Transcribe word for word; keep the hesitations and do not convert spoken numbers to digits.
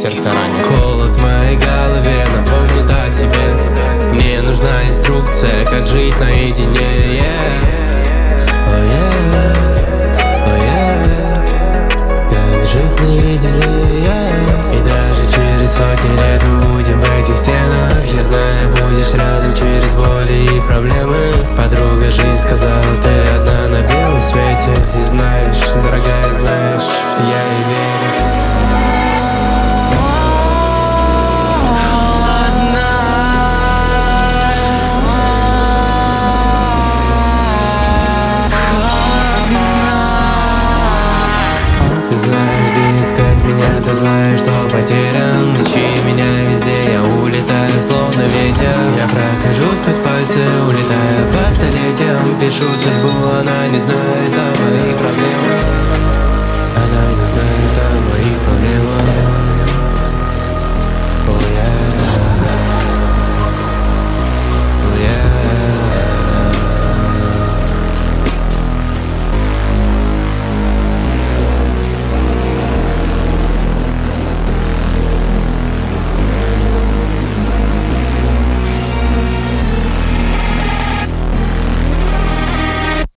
сердце ранит. Холод в моей голове напомнит о тебе. Мне нужна инструкция, как жить наедине. yeah. Oh, yeah. Oh, yeah. Как жить наедине. yeah. И даже через сотни лет мы будем в этих стенах. Я знаю, будешь рядом через боли и проблемы. Подруга, жизнь сказала, ты одна на белом свете. И знаешь, дорогая, знаешь, я и верю. Ты знаешь, где искать меня, ты знаешь, что потерян. Ищи меня везде, я улетаю, словно ветер. Я прохожу сквозь пальцы, улетаю по столетиям. Пишу судьбу, она не знает о моих проблемах.